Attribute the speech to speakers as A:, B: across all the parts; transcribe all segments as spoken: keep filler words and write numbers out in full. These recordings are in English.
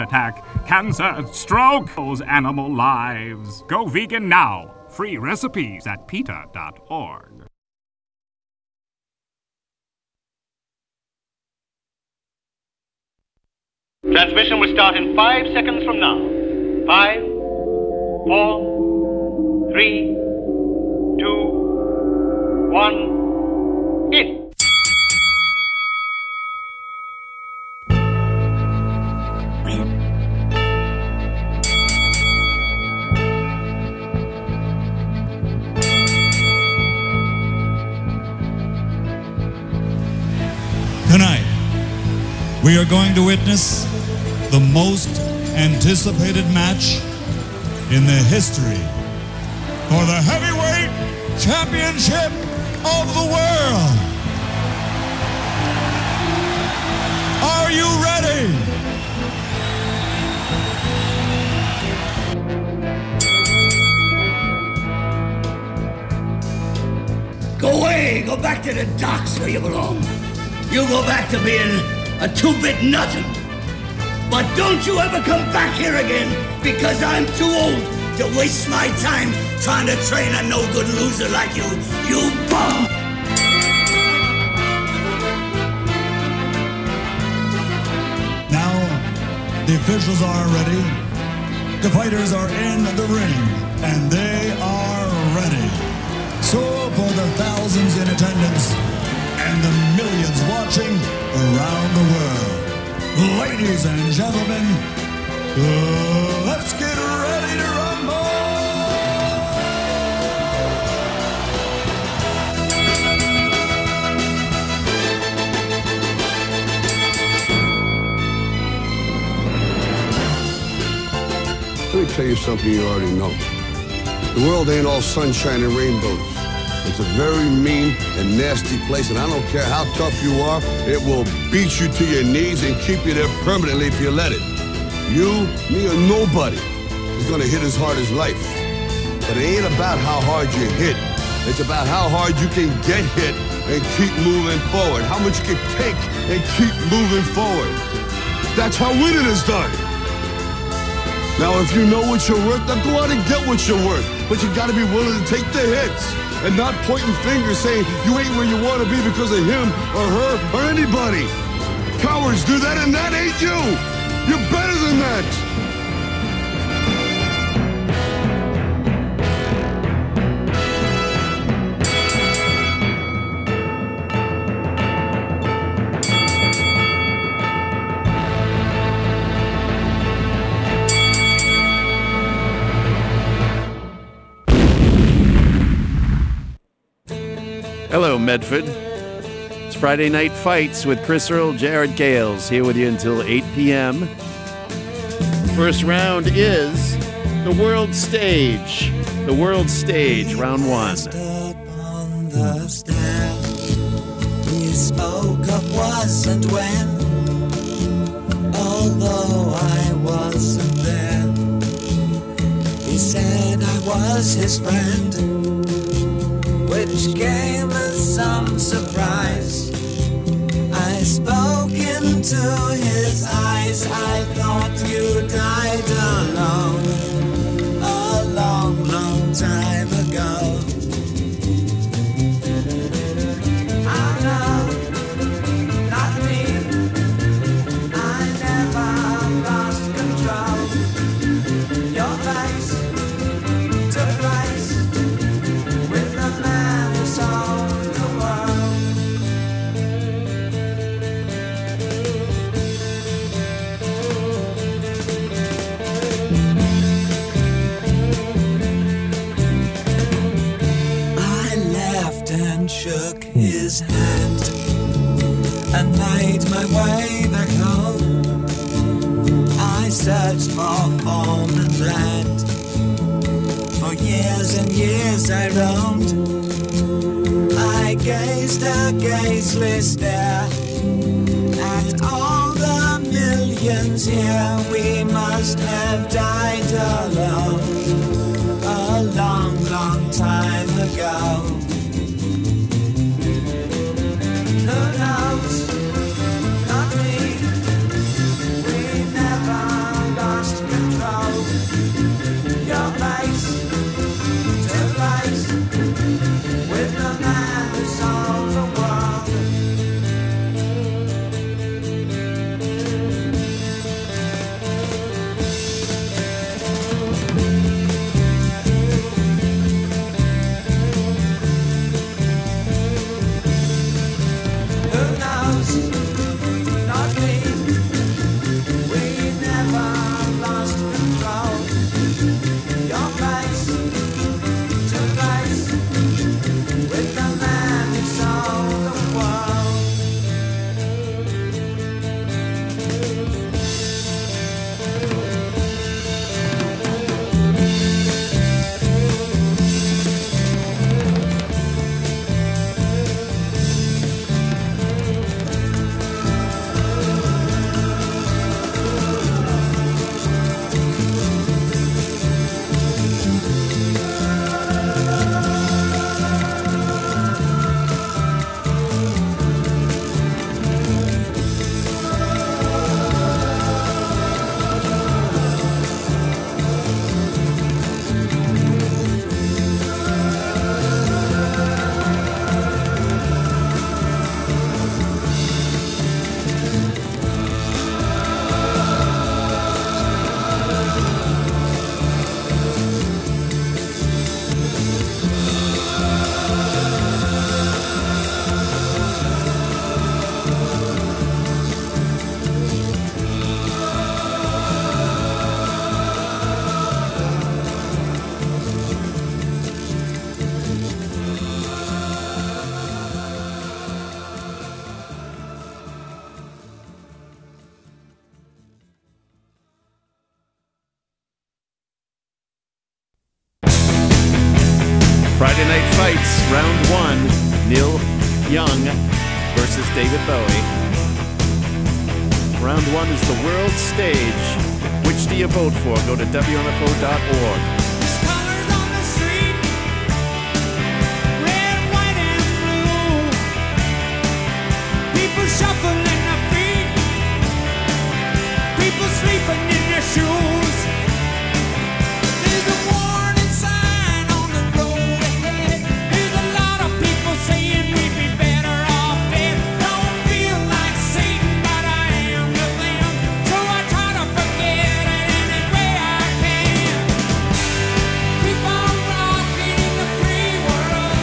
A: attack, cancer, stroke, those animal lives. Go vegan now. Free recipes at PETA dot org.
B: Transmission will start in five seconds from now. Five, four, three, two, one, in.
C: Tonight, we are going to witness the most anticipated match in the history for the heavyweight championship of the world. Are you ready?
D: Go away! Go back to the docks where you belong. You go back to being a two-bit nothing. But don't you ever come back here again, because I'm too old to waste my time trying to train a no-good loser like you, you bum!
C: Now, the officials are ready. The fighters are in the ring, and they are ready. So, for the thousands in attendance and the millions watching around the world, ladies and gentlemen, uh, let's get ready to rumble!
E: Let me tell you something you already know. The world ain't all sunshine and rainbows. It's a very mean and nasty place, and I don't care how tough you are, it will beat you to your knees and keep you there permanently if you let it. You, me, or nobody is gonna hit as hard as life. But it ain't about how hard you hit. It's about how hard you can get hit and keep moving forward. How much you can take and keep moving forward. That's how winning is done. Now, if you know what you're worth, now go out and get what you're worth. But you gotta be willing to take the hits. And not pointing fingers saying you ain't where you want to be because of him or her or anybody. Cowards do that, and that ain't you. You're better than that.
F: Hello, Medford. It's Friday Night Fights with Chris Earl, Jared Gales, here with you until eight p.m. First round is the world stage. The world stage, round one.
G: On the stand, he spoke of was and when, although I wasn't there. He said I was his friend, which came as some surprise. I spoke into his eyes. I thought you died alone a long, long time ago. I know, not me. I never lost control. Your face to face with the man who sold the world. I laughed and shook his hand and made my way back home. I searched for form and land. For years and years I roamed. I gazed a gazeless stare at all the millions here. We must have died alone a long, long time ago. Who knows? Not me. We never
F: Fights, round one. Neil Young versus David Bowie. Round one is the world stage. Which do you vote for? Go to W M F O dot org.
H: Shuffling their feet, people sleeping in their shoes. There's a warning sign on the road ahead. There's a lot of people saying we'd be better off dead. Don't feel like Satan, but I am to them. So I try to forget it any way I can. Keep on rocking in the free world.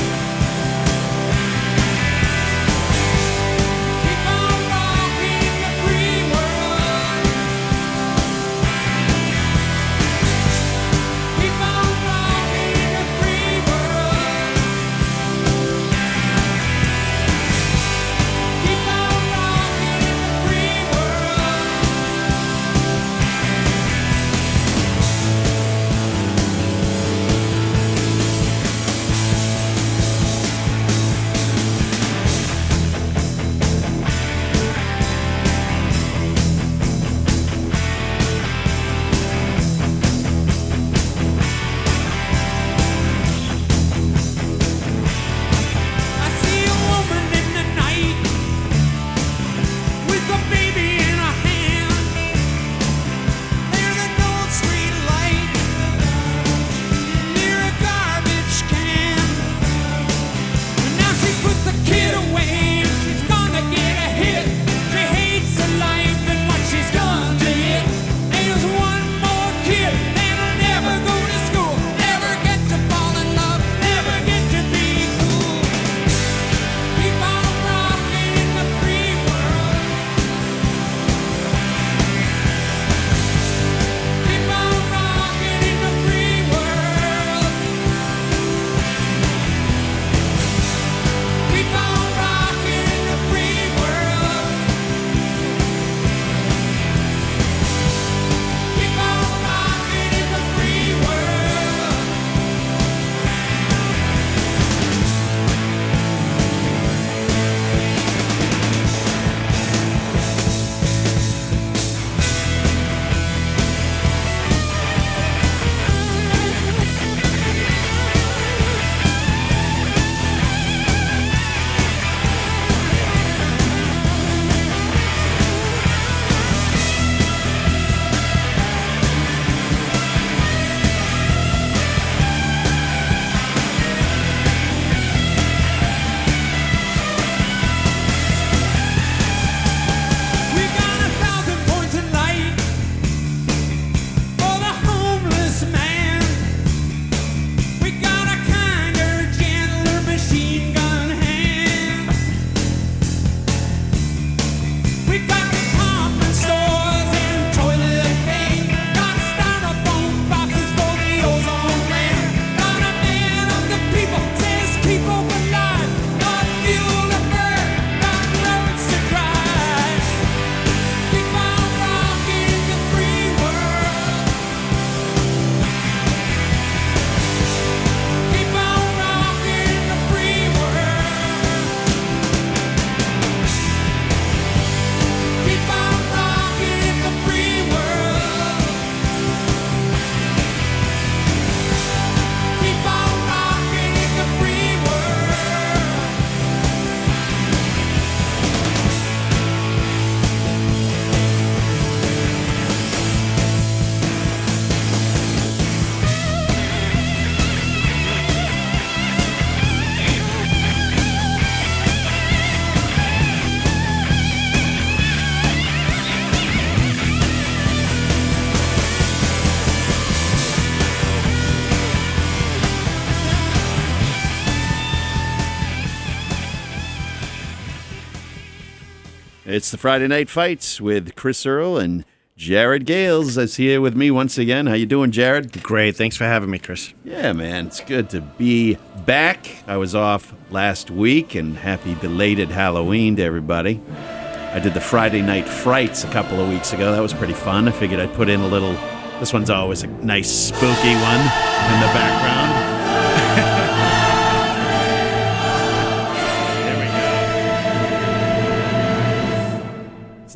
F: It's the Friday Night Fights with Chris Earl and Jared Gales is here with me once again. How you doing, Jared?
I: Great. Thanks for having me, Chris.
F: Yeah, man. It's good to be back. I was off last week, and happy belated Halloween to everybody. I did the Friday Night Frights a couple of weeks ago. That was pretty fun. I figured I'd put in a little... This one's always a nice spooky one in the background.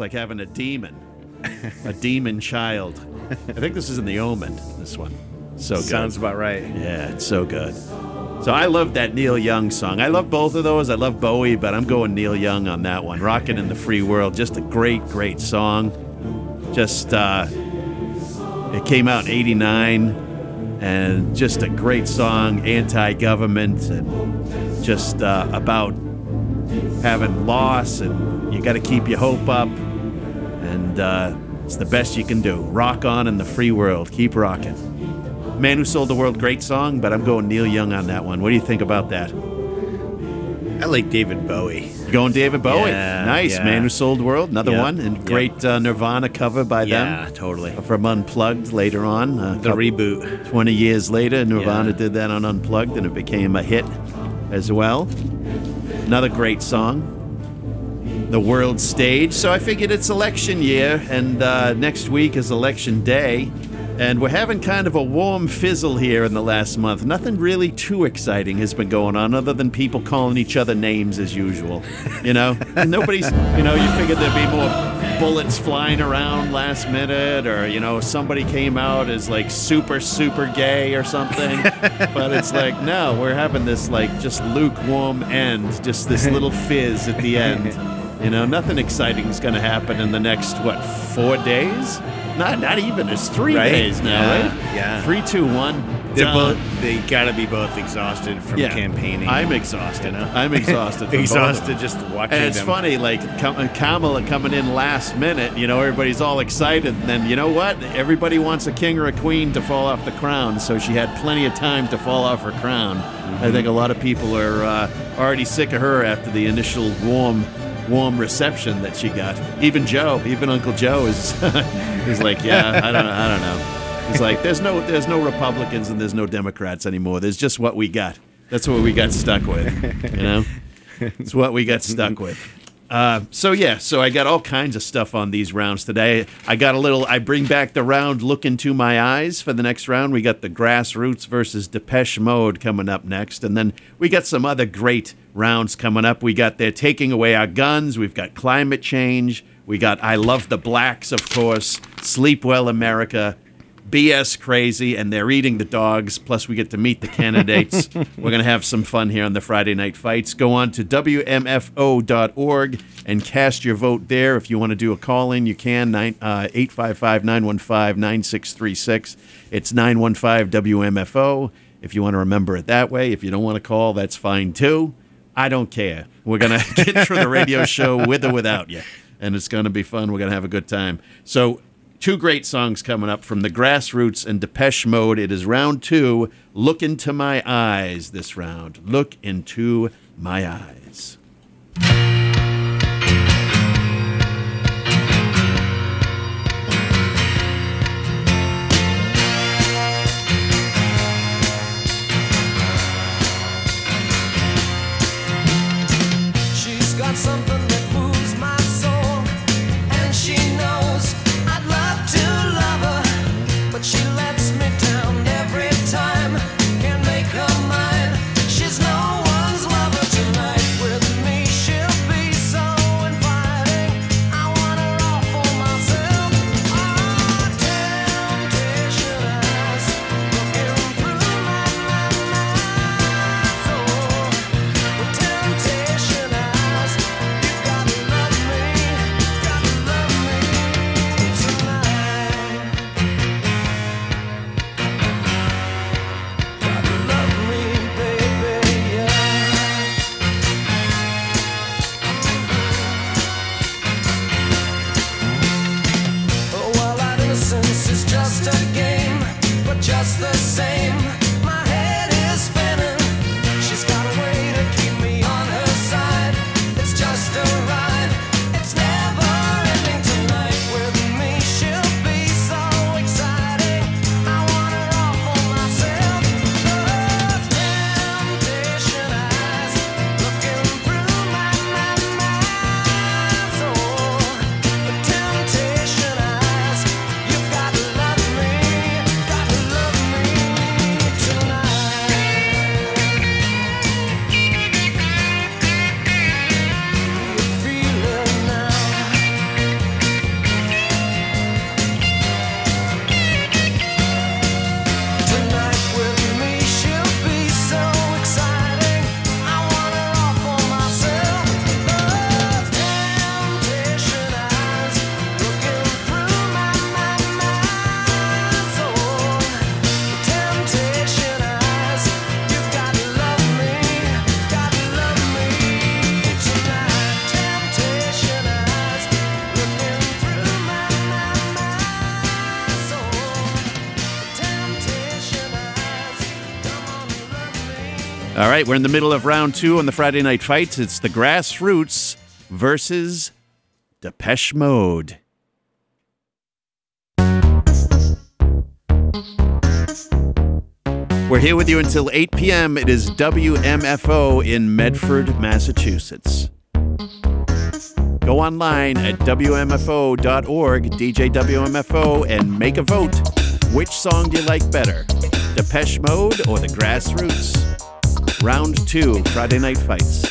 F: like having a demon, a demon child. I think this is in The Omen, this one. So good.
I: Sounds about right.
F: Yeah, it's so good. So I love that Neil Young song. I love both of those. I love Bowie, but I'm going Neil Young on that one. Rockin' in the Free World, just a great, great song. Just, uh, it came out in eighty-nine, and just a great song, anti-government, and just uh, about having loss, and you got to keep your hope up, and uh, it's the best you can do. Rock on in the free world. Keep rocking. Man Who Sold the World, great song, but I'm going Neil Young on that one. What do you think about that?
I: I like David Bowie.
F: You going David Bowie?
I: Yeah,
F: nice.
I: yeah.
F: Man Who Sold the World, another
I: Yep,
F: one. And
I: yep.
F: great uh, Nirvana cover by
I: Yeah,
F: them.
I: totally.
F: From Unplugged later on. Uh,
I: The reboot.
F: twenty years later, Nirvana
I: Yeah.
F: did that on Unplugged, and it became a hit as well. Another great song. The world stage. So I figured it's election year, and uh, next week is election day. And we're having kind of a warm fizzle here in the last month. Nothing really too exciting has been going on other than people calling each other names as usual. You know? Nobody's, you know, you figured there'd be more bullets flying around last minute, or, you know, somebody came out as like super, super gay or something. But it's like, no, we're having this like just lukewarm end, just this little fizz at the end. You know, nothing exciting is going to happen in the next, what, four days? Not not even. It's three
I: Right?
F: days now,
I: Yeah,
F: right?
I: yeah.
F: Three, two, one.
I: They're
F: done.
I: both, they gotta be both exhausted from
F: Yeah.
I: campaigning.
F: I'm exhausted.
I: You know?
F: I'm exhausted. from both of
I: exhausted
F: them.
I: just watching
F: And it's
I: them.
F: funny, like Kam- Kamala coming in last minute. You know, everybody's all excited, and then you know what? Everybody wants a king or a queen to fall off the crown, so she had plenty of time to fall off her crown.
I: Mm-hmm.
F: I think a lot of people are uh, already sick of her after the initial warm. warm reception that she got. Even Joe, even Uncle Joe is is like, yeah, I don't know, I don't know. He's like, there's no there's no Republicans and there's no Democrats anymore. There's just what we got. That's what we got stuck with. You know? It's what we got stuck with. Uh, so yeah, so I got all kinds of stuff on these rounds today. I got a little, I bring back the round Look Into My Eyes for the next round. We got the Grassroots versus Depeche Mode coming up next. And then we got some other great rounds coming up. We got They're Taking Away Our Guns. We've got Climate Change. We got I Love the Blacks, of course. Sleep Well America. B S Crazy, and They're Eating the Dogs. Plus, we get to meet the candidates. We're going to have some fun here on the Friday Night Fights. Go on to W M F O dot org and cast your vote there. If you want to do a call-in, you can. Nine, uh, eight five five, nine one five, nine six three six. It's nine one five W M F O. If you want to remember it that way. If you don't want to call, that's fine, too. I don't care. We're going to get through the radio show with or without you. And it's going to be fun. We're going to have a good time. So, two great songs coming up from the Grassroots and Depeche Mode. It is round two. Look Into My Eyes this round. Look Into My Eyes.
H: She's got something that moves my soul, and she knows I'd love to love her, but she lets me down every time. Can't make her mine. She's no one's lover tonight. With me, she'll be
F: All right, we're in the middle of round two on the Friday Night Fights. It's the Grassroots versus Depeche Mode. We're here with you until eight p.m. It is W M F O in Medford, Massachusetts. Go online at W M F O dot org, D J W M F O, and make a vote. Which song do you like better, Depeche Mode or the Grassroots? Round two, Friday Night Fights.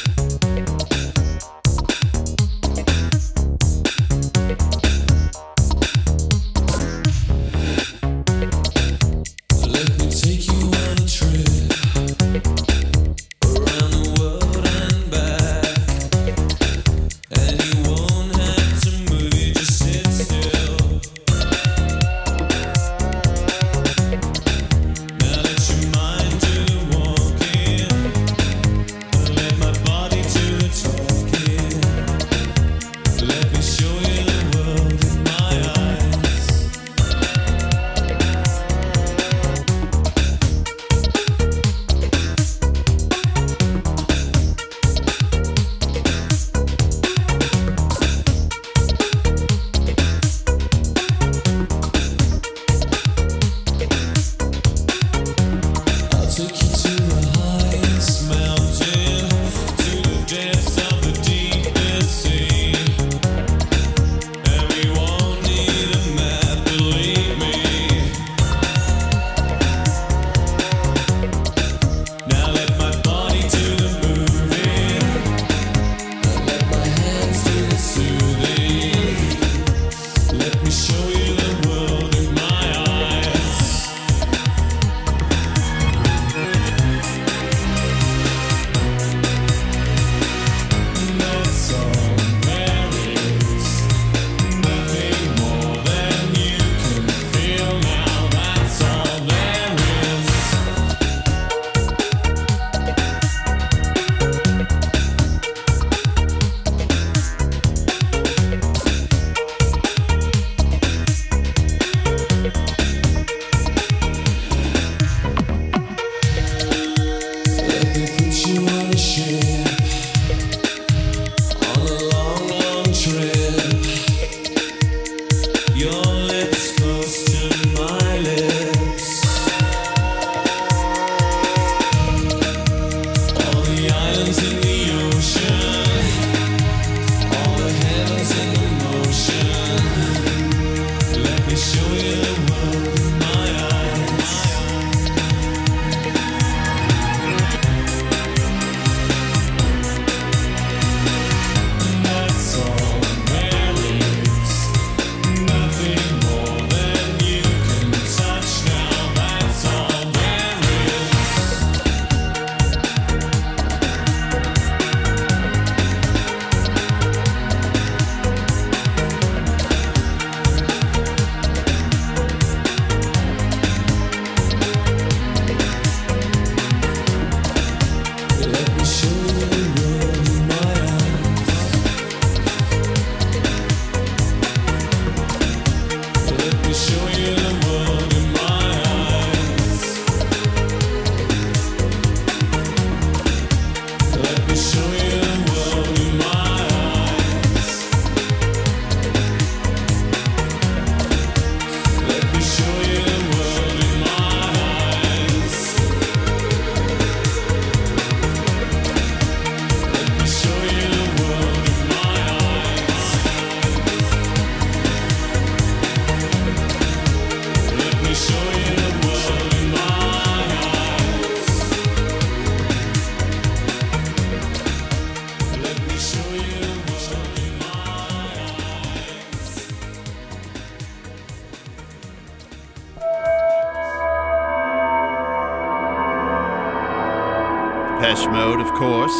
F: Depeche Mode, of course,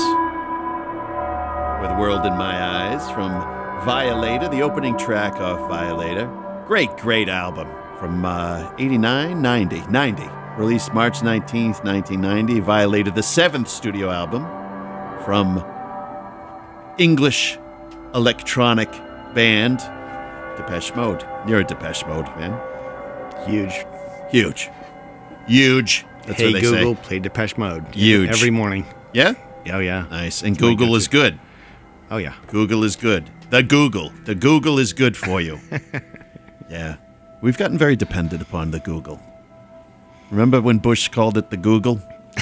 F: with World in My Eyes from Violator, the opening track off Violator. Great, great album from uh, eighty-nine, ninety, ninety. Released March nineteenth, nineteen ninety. Violator, the seventh studio album from English electronic band Depeche Mode. You're a Depeche Mode fan. Huge, huge, huge. That's
I: hey
F: what they
I: Google,
F: say.
I: play Depeche Mode.
F: Huge.
I: Every morning.
F: Yeah?
I: Oh, yeah.
F: Nice. And Google is good.
I: Oh, yeah.
F: Google is good. The Google. The Google is good for you. Yeah. We've gotten very dependent upon the Google. Remember when Bush called it the Google?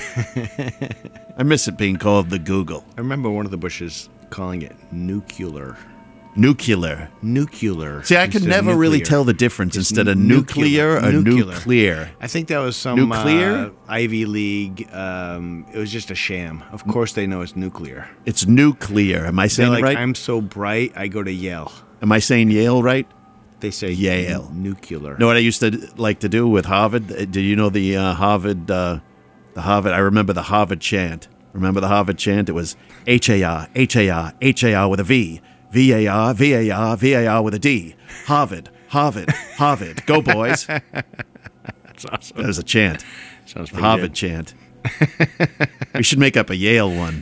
F: I miss it being called the Google.
I: I remember one of the Bushes calling it nuclear.
F: Nuclear.
I: Nuclear.
F: See, I could
I: instead of
F: never really
I: nuclear.
F: tell the difference
I: It's
F: instead of
I: nuclear.
F: nuclear or
I: Nuclear.
F: nuclear.
I: I think that was some
F: Nuclear?
I: uh, Ivy League. Um, it was just a sham. Of course, they know it's nuclear.
F: It's nuclear. Am I
I: They're
F: saying
I: like,
F: it right?
I: I'm so bright, I go to Yale.
F: Am I saying Yale right?
I: They say
F: Yale.
I: nu- nuclear.
F: Know what I used to like to do with Harvard? Uh, Did you know the uh, Harvard, uh, the Harvard? I remember the Harvard chant. Remember the Harvard chant? It was H A R, H A R, H A R with a V, V A R, V A R, V A R with a D. Harvard, Harvard, Harvard. Go boys!
I: That's awesome.
F: That was a chant.
I: Sounds
F: The
I: pretty
F: Harvard
I: good.
F: chant. We should make up a Yale one.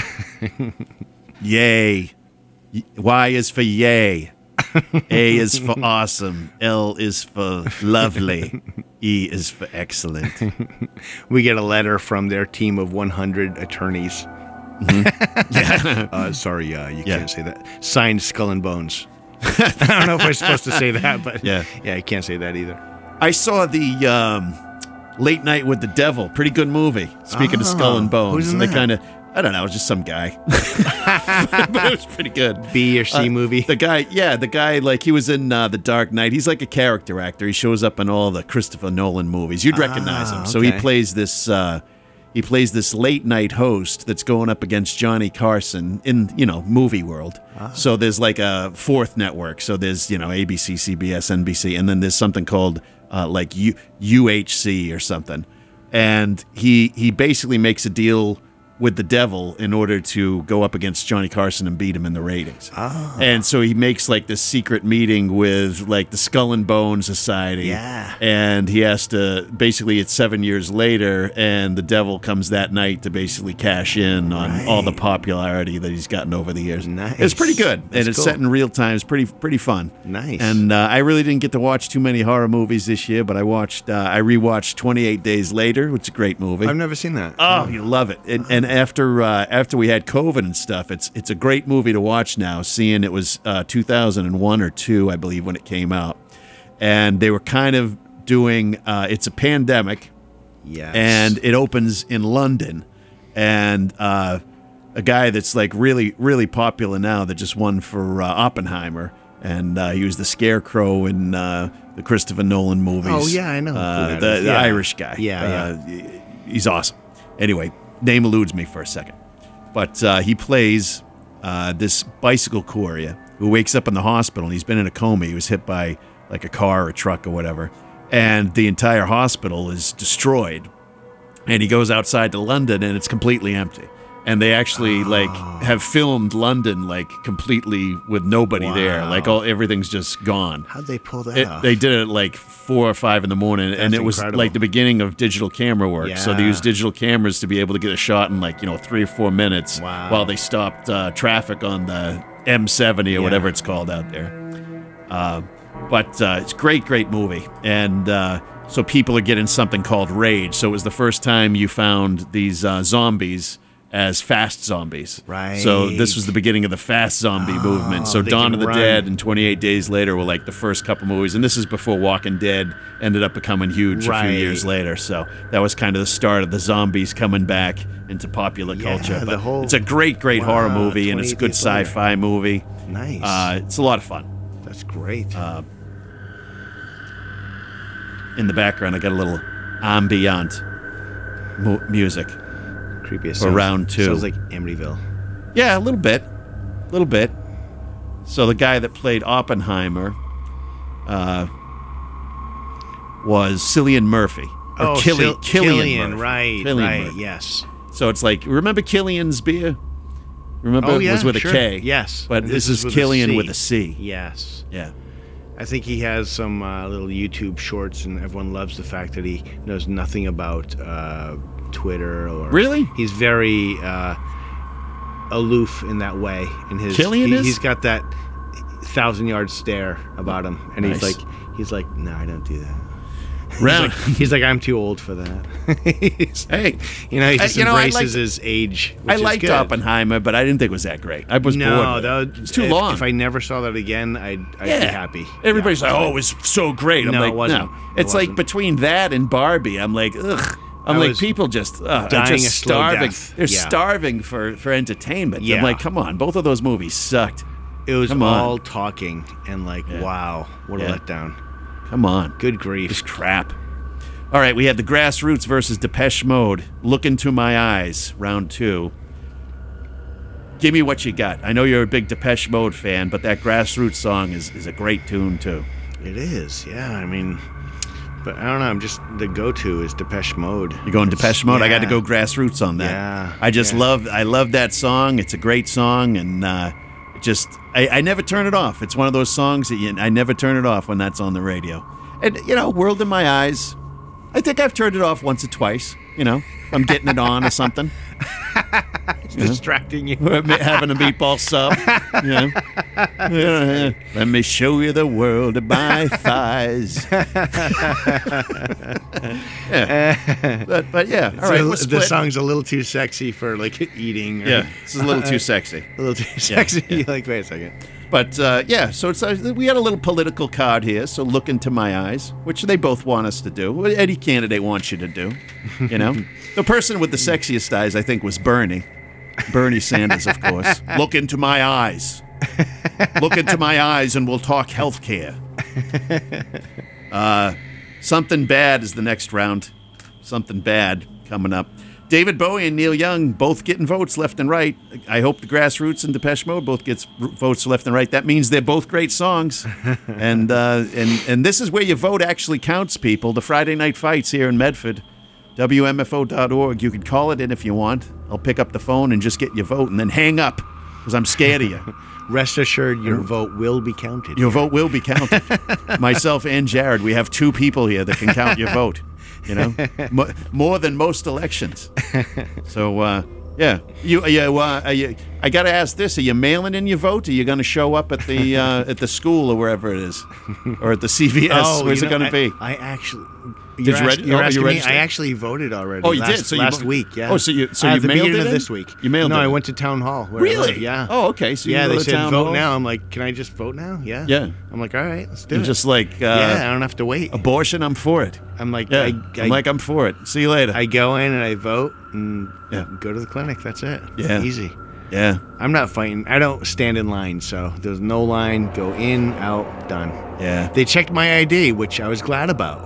F: Yay. Y- Y is for yay. A is for awesome. L is for lovely. E is for excellent.
I: We get a letter from their team of one hundred attorneys.
F: Yeah.
I: Uh, sorry, uh, you
F: Yeah.
I: can't say that. Signed Skull and Bones. I don't know if I'm supposed to say that, but
F: Yeah.
I: yeah, I can't say that either.
F: I saw the um, Late Night with the Devil. Pretty good movie. Speaking of Skull and Bones.
I: who's in
F: they
I: that?
F: kind of, I don't know, it was just some guy. But it was pretty good.
I: B or C
F: Uh,
I: movie.
F: The guy, yeah, the guy, like, he was in uh, The Dark Knight. He's like a character actor. He shows up in all the Christopher Nolan movies. You'd recognize him. So he
I: okay.
F: plays this, uh, he plays this late night host that's going up against Johnny Carson in, you know, movie world. So there's like a fourth network. So there's, you know, A B C, C B S, N B C, and then there's something called uh, like U- UHC or something. And he he basically makes a deal with the devil in order to go up against Johnny Carson and beat him in the ratings.
I: Oh.
F: And so he makes like this secret meeting with like the Skull and Bone Society.
I: Yeah.
F: And he has to, basically it's seven years later, and the devil comes that night to basically cash in on
I: Right.
F: all the popularity that he's gotten over the years.
I: Nice.
F: It's pretty good.
I: That's
F: and it's
I: cool.
F: set in real time. It's pretty, pretty fun.
I: Nice.
F: And uh, I really didn't get to watch too many horror movies this year, but I watched, uh, I rewatched twenty-eight Days Later, which is a great movie.
I: I've never seen that.
F: Oh, you love it. And, and after uh, after we had COVID and stuff, it's it's a great movie to watch now. Seeing it was uh, two thousand one or two, I believe, when it came out, and they were kind of doing. Uh, it's a pandemic,
I: Yes.
F: and it opens in London, and uh, a guy that's like really really popular now that just won for uh, Oppenheimer, and uh, he was the Scarecrow in uh, the Christopher Nolan movies.
I: Oh, yeah, I know who
F: uh,
I: that
F: the,
I: is.
F: the
I: Yeah.
F: Irish guy.
I: Yeah,
F: uh, he's awesome. Anyway, name eludes me for a second. But uh, he plays uh, this bicycle courier who wakes up in the hospital, and he's been in a coma. He was hit by like a car or a truck or whatever. And the entire hospital is destroyed. And he goes outside to London, and it's completely empty. And they actually like have filmed London like completely with nobody there.
I: Wow.
F: Like all everything's just gone.
I: How'd they pull that
F: It,
I: off?
F: they did it at like four or five in the morning, and
I: That's
F: it was
I: incredible.
F: like the beginning of digital camera work. So they
I: Yeah.
F: used digital cameras to be able to get a shot in like you know three or four minutes
I: Wow.
F: while they stopped uh, traffic on the M seventy or
I: Yeah.
F: whatever it's called out there. Uh, but uh, it's a great, great movie, and uh, so people are getting something called rage. So it was the first time you found these uh, zombies as fast zombies.
I: Right.
F: So this was the beginning of the fast zombie movement. So
I: they
F: Dawn
I: can
F: of the
I: run.
F: Dead and twenty-eight Days Later were like the first couple movies, and this is before Walking Dead ended up becoming huge a
I: Right.
F: few years later. So that was kind of the start of the zombies coming back into popular
I: Yeah,
F: culture.
I: the
F: But
I: whole-
F: it's a great, great
I: Wow,
F: horror movie, and it's a
I: twenty-eight
F: good
I: Days Later.
F: sci-fi movie.
I: Nice.
F: Uh, it's a lot of fun.
I: That's great.
F: Uh, in the background, I got a little ambient mu- music.
I: Creepy as
F: for
I: sounds-
F: round two.
I: Sounds like Amityville.
F: Yeah, a little bit, a little bit. So the guy that played Oppenheimer uh, was Cillian Murphy. Or
I: Oh,
F: Killi-
I: Sil-
F: Killian
I: Killian,
F: Murphy.
I: right,
F: Killian
I: right,
F: Murphy.
I: yes.
F: So it's like, remember Killian's beer? Remember
I: Oh,
F: it
I: yeah,
F: was with
I: sure.
F: a K.
I: Yes.
F: But
I: And
F: this, is
I: with a
F: Killian
I: C.
F: with a C.
I: Yes.
F: Yeah.
I: I think he has some uh, little YouTube shorts, and everyone loves the fact that he knows nothing about uh, Twitter or.
F: Really?
I: He's very uh, aloof in that way. In his,
F: Killian
I: he,
F: is?
I: He's got that thousand yard stare about him, and he's
F: Nice.
I: like, he's like, no, I don't do that.
F: Round.
I: He's like, he's like, I'm too old for that. He's-
F: Hey,
I: you know, he
F: I-
I: just
F: you know, I
I: embraces
F: liked-
I: his age.
F: I
I: which is
F: liked
I: good.
F: Oppenheimer, but I didn't think it was that great. I was
I: No,
F: bored. with
I: that
F: it.
I: would,
F: It's too
I: if,
F: long.
I: If I never saw that again, I'd, I'd
F: yeah.
I: be happy.
F: Everybody's
I: Yeah.
F: like, "Oh, it was so great." I'm
I: No,
F: like,
I: it wasn't.
F: no.
I: It
F: It's like
I: wasn't.
F: between that and Barbie. I'm like, ugh. I'm
I: I
F: like,
I: was
F: people just uh, are
I: dying
F: just
I: a slow
F: starving.
I: death.
F: They're
I: Yeah.
F: starving for for entertainment. I'm
I: Yeah.
F: like, come on, both of those movies sucked.
I: It was
F: Come on.
I: all talking and like,
F: Yeah.
I: wow, what
F: Yeah.
I: a letdown.
F: Come on,
I: Good grief.
F: just crap. All right, we had the Grassroots versus Depeche Mode. Look into my eyes, round two. Give me what you got. I know you're a big Depeche Mode fan, but that Grassroots song is, is a great tune too.
I: It is, yeah. I mean, but I don't know. I'm just the go-to is Depeche Mode.
F: You're going Depeche Mode. I got to
I: yeah.
F: go Grassroots on that.
I: Yeah,
F: I just
I: yeah.
F: love. I love that song. It's a great song, and uh, it just I, I never turn it off. It's one of those songs that you, I never turn it off when that's on the radio. And you know, World in My Eyes. I think I've turned it off once or twice. You know, if I'm getting it on or something.
I: It's distracting you.
F: Or having a meatball sub. You know? Yeah. Let me show you the world of my thighs. Yeah. But, but yeah, all right.
I: So
F: We'll
I: the
F: split.
I: song's a little too sexy for like eating. Or,
F: Yeah, this is a little too sexy.
I: a little too sexy. Like, wait a second.
F: But uh, yeah, so it's uh, we had a little political card here. So look into my eyes, which they both want us to do. What any candidate wants you to do. You know, the person with the sexiest eyes, I think, was Bernie. Bernie Sanders, of course. Look into my eyes. Look into my eyes, and we'll talk healthcare. Uh, something bad is the next round. Something bad coming up. David Bowie and Neil Young both getting votes left and right. I hope the Grassroots and Depeche Mode both gets votes left and right. That means they're both great songs. and uh, and and this is where your vote actually counts, people. The Friday Night Fights here in Medford. W M F O dot org. You can call it in if you want. I'll pick up the phone and just get your vote and then hang up because I'm scared of you.
I: Rest assured, your vote will be counted.
F: Your vote will be counted. Myself and Jared, we have two people here that can count your vote. You know, Mo- more than most elections. So, uh, yeah, you, you, uh, are you. I got to ask this: are you mailing in your vote? Or are you going to show up at the uh, at the school or wherever it is, or at the C V S?
I: Oh,
F: Where's
I: you
F: it
I: know,
F: going to
I: I-
F: be?
I: I actually.
F: Did
I: You're
F: you
I: ask-
F: reg-
I: you're
F: oh, you
I: asking me?
F: registered?
I: I actually voted already.
F: Oh, you
I: last,
F: did? So you
I: last
F: vo-
I: week, yeah.
F: Oh, so you- so
I: uh,
F: you
I: the
F: mailed
I: beginning
F: it
I: of
F: in?
I: this week.
F: You mailed
I: no,
F: it
I: I
F: in.
I: went to town hall. Where I
F: Really?
I: live, yeah.
F: Oh, okay. So you
I: yeah,
F: go
I: they
F: to
I: said
F: town
I: vote
F: hall?
I: now. I'm like, can I just vote now? Yeah.
F: Yeah.
I: I'm like, all right, let's do
F: You're
I: it.
F: just like, uh,
I: yeah, I don't have to wait.
F: abortion. I'm for it.
I: I'm like,
F: Yeah,
I: I,
F: I'm
I: I,
F: like I'm for it. See you later.
I: I go in and I vote and
F: Yeah.
I: go to the clinic. That's it.
F: Yeah.
I: Easy.
F: yeah.
I: I'm not fighting. I don't stand in line, so there's no line. Go in, out, done.
F: Yeah.
I: They checked my I D, which I was glad about.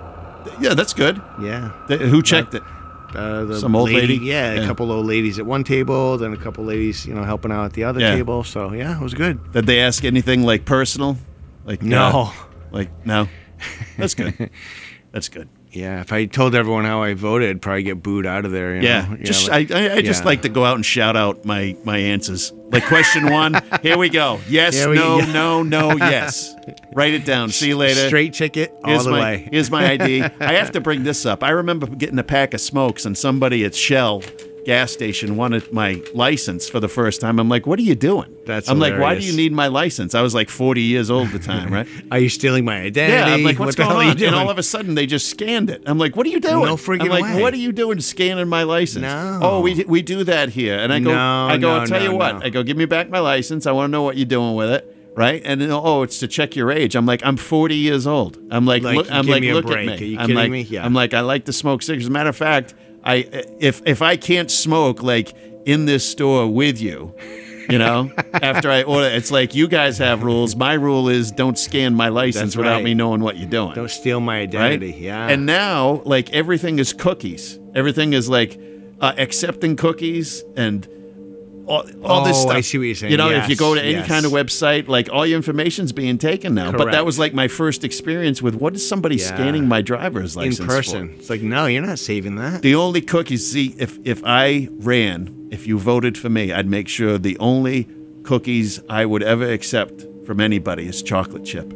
F: Yeah, that's good.
I: Yeah.
F: Th- Who checked it?
I: Uh, the
F: Some old lady?
I: Yeah,
F: Yeah.
I: a couple old ladies at one table, then a couple ladies, you know, helping out at the other
F: Yeah.
I: table. So yeah, it was good.
F: Did they ask anything like personal? Like
I: No.
F: uh, like no. That's good. That's good.
I: Yeah, if I told everyone how I voted, I'd probably get booed out of there. You
F: Yeah,
I: know?
F: just
I: like-
F: I, I, I just
I: yeah.
F: like to go out and shout out my my answers. Like question one, here we go. Yes,
I: Here we
F: no,
I: go.
F: no, no, yes. Write it down. See you later.
I: Straight ticket all
F: Here's
I: the
F: my,
I: way.
F: Here's my I D. I have to bring this up. I remember getting a pack of smokes and somebody at Shell gas station wanted my license for the first time. I'm like, what are you doing?
I: That's
F: I'm like, why do
I: hilarious.
F: you need my license? I was like forty years old at the time, right?
I: Are you stealing my identity?
F: Yeah, I'm like, what's
I: what the
F: going
I: hell
F: on?
I: are you doing?
F: And all of a sudden, they just scanned it. I'm like, what are you doing?
I: No friggin'
F: I'm like,
I: way.
F: what are you doing scanning my license?
I: No.
F: Oh, we we do that here. And I go,
I: No,
F: I go,
I: no,
F: I'll tell
I: no,
F: you what.
I: no.
F: I go, give me back my license. I want to know what you're doing with it. Right? And then, oh, it's to check your age. I'm like, I'm forty years old. I'm like,
I: Like,
F: look, I'm
I: give
F: like,
I: me a
F: look
I: break.
F: at me.
I: Are you
F: I'm
I: kidding
F: like,
I: me? Yeah.
F: I'm like, I like to smoke cigarettes. As a matter of fact, I if if I can't smoke like in this store with you. You know, after I order, it's like you guys have rules. My rule is don't scan my license
I: That's
F: without
I: right.
F: me knowing what you're doing.
I: Don't steal my
F: right?
I: identity. Yeah.
F: And now, like everything is cookies. Everything is like uh, accepting cookies and all, all this
I: Oh,
F: stuff.
I: I see what you're saying.
F: You know, if you
I: Yes,
F: go to any
I: yes.
F: kind of website, like all your information's being taken now. But that
I: Correct.
F: was like my first experience with what is somebody
I: Yeah.
F: scanning my driver's
I: in
F: license
I: person,
F: for?
I: it's like, no, you're not saving that.
F: The only cookies, see, if if I ran, if you voted for me, I'd make sure the only cookies I would ever accept from anybody is chocolate chip.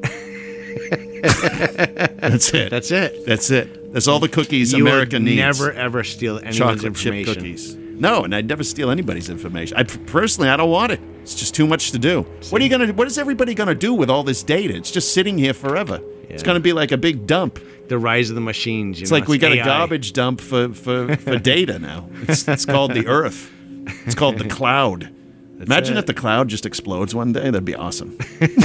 F: That's it.
I: That's it.
F: That's it. That's all the cookies
I: You
F: America
I: would
F: needs.
I: never ever steal anyone's
F: chocolate chip
I: information.
F: cookies. No, and I'd never steal anybody's information. I personally, I don't want it. It's just too much to do. What are you gonna? What is everybody gonna do with all this data? It's just sitting here forever. It's
I: Yeah.
F: gonna be like a big dump.
I: the rise of the machines. You
F: It's
I: know,
F: like we got
I: A I.
F: a garbage dump for, for, for data now. It's, it's called the Earth. It's called the cloud. Imagine
I: it.
F: if the cloud just explodes one day. That'd be awesome.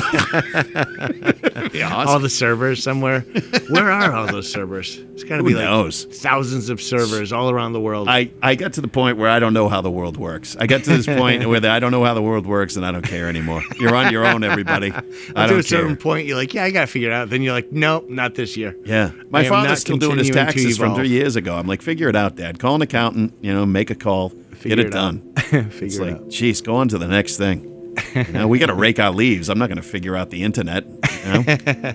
F: Yeah, awesome.
I: All the servers somewhere. Where are all those servers? It's got to
F: Who
I: be like
F: knows?
I: thousands of servers all around the world.
F: I, I got to the point where I don't know how the world works. I got to this point where I don't know how the world works and I don't care anymore. You're on your own, everybody. I
I: Up to
F: don't
I: a certain
F: care.
I: point, you're like, yeah, I got to figure it out. Then you're like, nope, not this year.
F: Yeah. My
I: I am
F: father's
I: not
F: still doing his
I: continuing to
F: taxes from
I: evolve.
F: three years ago. I'm like, figure it out, Dad. Call an accountant, you know, make a call,
I: Figure
F: get it,
I: it out.
F: done.
I: Figure
F: It's
I: it
F: like,
I: out.
F: geez, go on to the next thing. You know, we got to rake our leaves. I'm not going to figure out the internet. You know?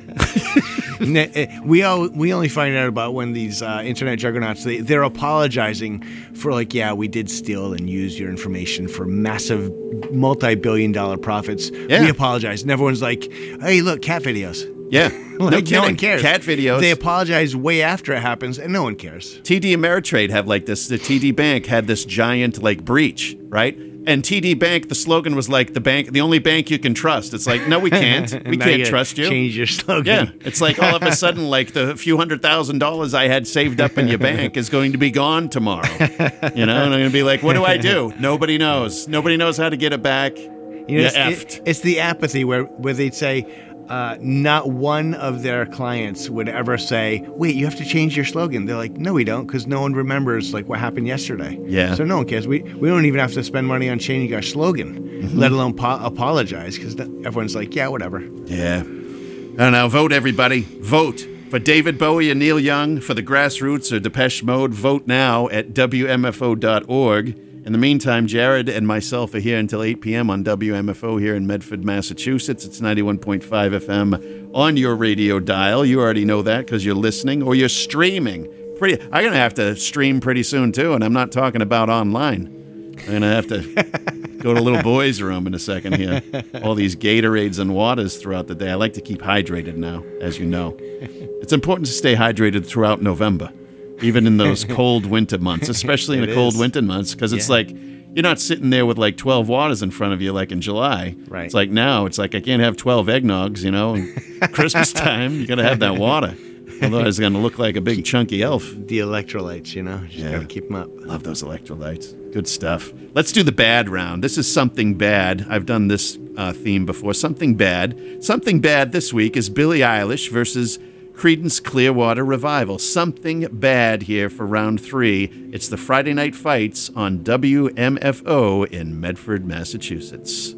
I: Ne- eh, we all we only find out about when these uh, internet juggernauts they, they're apologizing for like yeah we did steal and use your information for massive multi-billion dollar profits.
F: Yeah.
I: We apologize and everyone's like, hey look, cat videos.
F: Yeah.
I: Like,
F: no
I: no
F: kidding.
I: one cares.
F: Cat videos.
I: They apologize way after it happens and no one cares.
F: T D Ameritrade have like this. The T D Bank had this giant like breach, right? And T D Bank, the slogan was like the bank, the only bank you can trust. It's like, no, we can't. We
I: Now
F: can't
I: you
F: trust you.
I: Change your slogan.
F: Yeah, it's like all of a sudden, like the few hundred thousand dollars I had saved up in your bank is going to be gone tomorrow. You know, and I'm going to be like, what do I do? Nobody knows. Nobody knows how to get it back.
I: You know,
F: You're
I: it's,
F: effed.
I: it- it's the apathy where, where they'd say, uh, not one of their clients would ever say, wait, you have to change your slogan. They're like, no, we don't, because no one remembers like what happened yesterday.
F: Yeah.
I: So no one cares. We, we don't even have to spend money on changing our slogan,
F: Mm-hmm.
I: let alone po- apologize, because everyone's like, yeah, whatever.
F: Yeah. And now vote, everybody. Vote for David Bowie and Neil Young, for the Grassroots or Depeche Mode. Vote now at W M F O dot org. In the meantime, Jared and myself are here until eight p.m. on W M F O here in Medford, Massachusetts. It's ninety-one point five F M on your radio dial. You already know that because you're listening or you're streaming. Pretty. I'm going to have to stream pretty soon, too, and I'm not talking about online. I'm going to have to go to little boy's room in a second here. All these Gatorades and waters throughout the day. I like to keep hydrated now, as you know. It's important to stay hydrated throughout November, even in those cold winter months, especially in
I: It
F: the cold
I: is.
F: winter months, because it's
I: Yeah.
F: like you're not sitting there with like twelve waters in front of you like in July.
I: Right.
F: It's like now, it's like I can't have twelve eggnogs, you know, and Christmas time, you got to have that water. Otherwise, it's going to look like a big chunky elf.
I: The electrolytes, you know, just
F: Yeah.
I: got to keep them up.
F: Love those electrolytes. Good stuff. Let's do the bad round. This is something bad. I've done this uh, theme before. Something bad. Something bad this week is Billie Eilish versus Creedence Clearwater Revival. Something bad here for round three. It's the Friday Night Fights on W M F O in Medford, Massachusetts.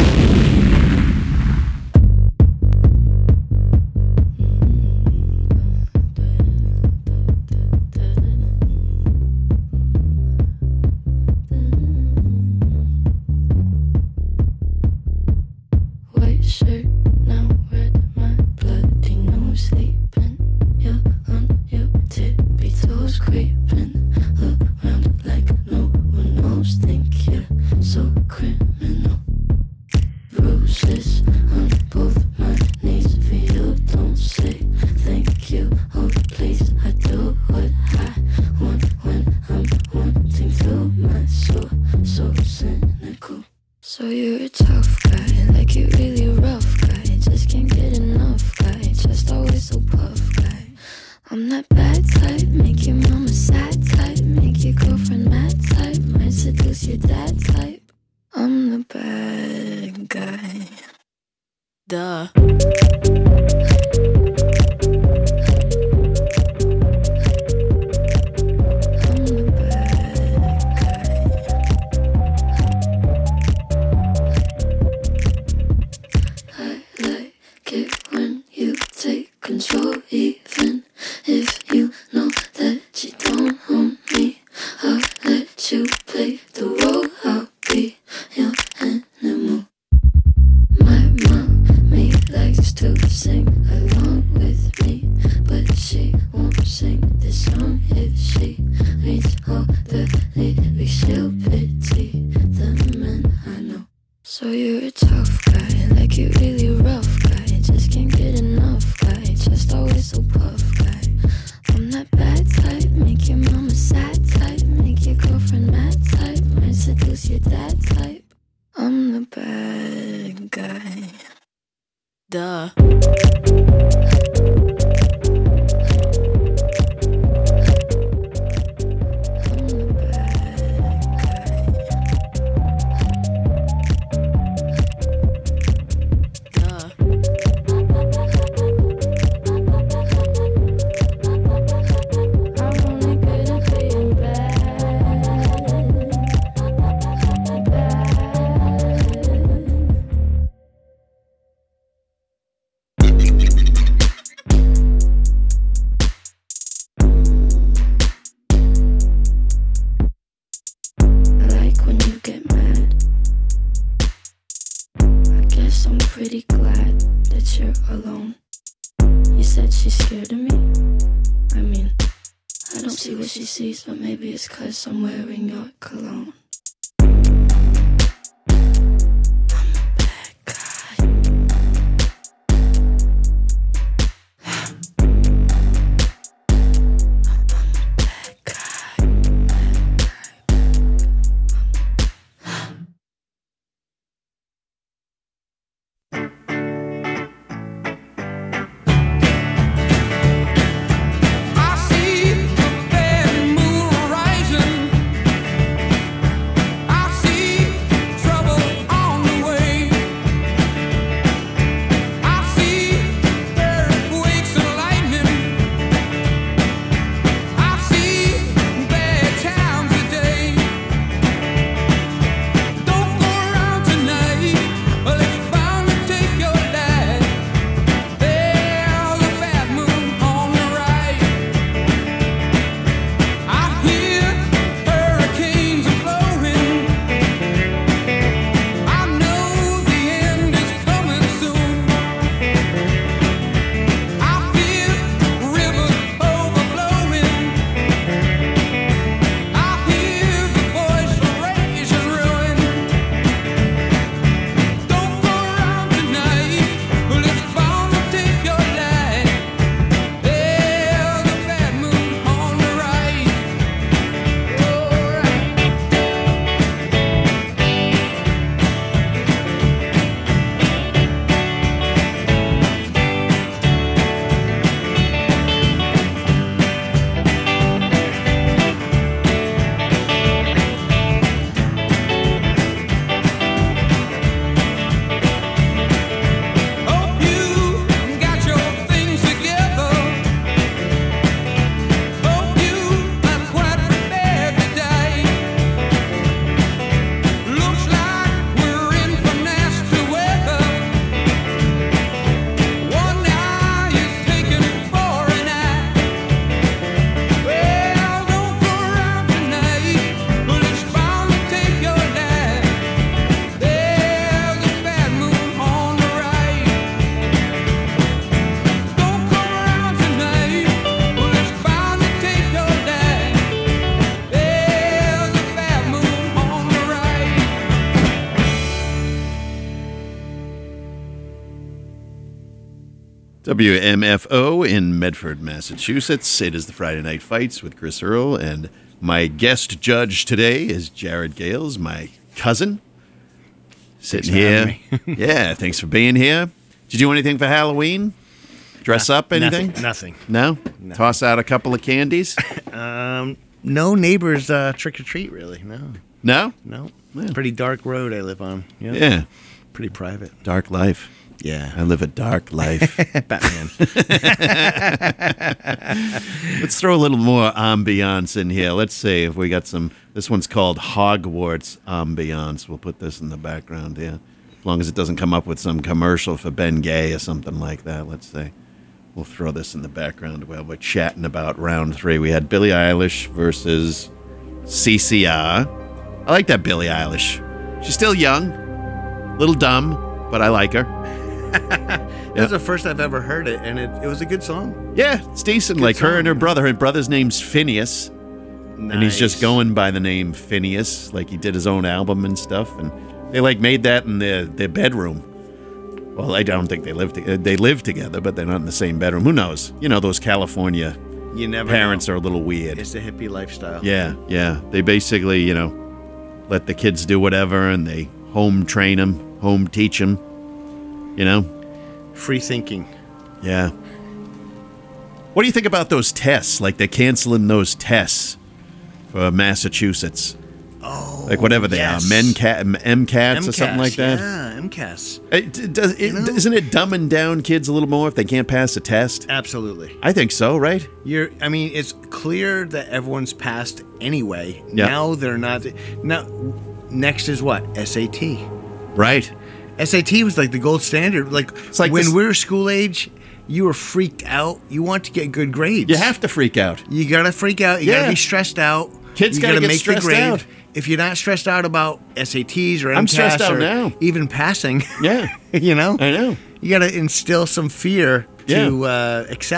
J: White shirt, now red, my bloody nose sleeping. You're on your tippy toes, creeping around like no one knows. Think you're so criminal. Bruises on both my knees for you. Don't say thank you. Oh, please, I do what I want when I'm wanting to. My soul, so cynical. So you're a tough guy, like you really rough guy. Just can't get enough guy, just always so puff guy. I'm that bad type, make your mama sad type, make your girlfriend mad type, might seduce your dad type. I'm the bad guy. Duh. I'm the bad guy. I like it when you take control, even if you know that you don't own me. I'll let you play the role, I'll be your animal. My mommy likes to sing along with me, but she won't sing this song if she reads all the lyrics. She'll pity the men I know. So you're a tough guy, like you really rough guy. Just can't get enough guy, just always so puff guy. I'm that bad type, make your mama sad type, make your girlfriend mad type, might seduce your dad type. I'm the bad guy. Duh. what she sees, but maybe it's cause I'm wearing your cologne.
F: W M F O in Medford, Massachusetts. It is the Friday Night Fights with Chris Earl, and my guest judge today is Jared Gales, my cousin, sitting here. Yeah, thanks for being here. Did you do anything for Halloween? Dress up, anything?
I: Nothing.
F: No?
I: No.
F: Toss out a couple of candies?
I: um, no neighbors uh, trick or treat, really. No.
F: No?
I: No.
F: Yeah.
I: Pretty dark road I live on. Yep.
F: Yeah.
I: Pretty private.
F: Dark life.
I: Yeah.
F: I live a dark life.
I: Batman.
F: Let's throw a little more ambiance in here. Let's see if we got some. This one's called Hogwarts Ambiance. We'll put this in the background here. As long as it doesn't come up with some commercial for Ben Gay or something like that, let's say. We'll throw this in the background while we're chatting about round three. We had Billie Eilish versus C C R. I like that Billie Eilish. She's still young, a little dumb, but I like her.
I: That was the first I've ever heard it, and it, it was a good song.
F: Yeah, it's decent.
I: Good
F: like her
I: song.
F: and her brother. Her brother's name's Phineas.
I: Nice.
F: And he's just going by the name Phineas, like he did his own album and stuff. And they like made that in their, their bedroom. Well, I don't think they live together. They live together, but they're not in the same bedroom. Who knows? You know, those California
I: You never
F: parents
I: know.
F: are a little weird.
I: It's a hippie lifestyle.
F: Yeah, yeah. They basically, you know, let the kids do whatever, and they home train them, home teach them. You know,
I: Free thinking.
F: yeah. What do you think about those tests? Like they're canceling those tests for Massachusetts.
I: Oh,
F: Like whatever they
I: yes.
F: are, MCAT, MCATs or something like that.
I: Yeah, MCATs.
F: It, does, it,
I: You know?
F: Isn't it dumbing down kids a little more if they can't pass a test?
I: Absolutely.
F: I think so, right?
I: You're. I mean, it's clear that everyone's passed anyway.
F: Yeah.
I: Now they're not. Now, next is what? S A T.
F: Right.
I: S A T was like the gold standard. Like,
F: like
I: when
F: this-
I: we were school age, you were freaked out. You want to get good grades.
F: You have to freak out.
I: You gotta freak out. You
F: Yeah.
I: gotta be stressed out.
F: Kids
I: you
F: gotta get
I: make
F: stressed
I: the grade.
F: out.
I: If you're not stressed out about S A Ts or MCATs
F: I'm stressed out
I: or
F: now.
I: even passing,
F: Yeah.
I: you know,
F: I know.
I: you gotta instill some fear to
F: Yeah.
I: uh, excel.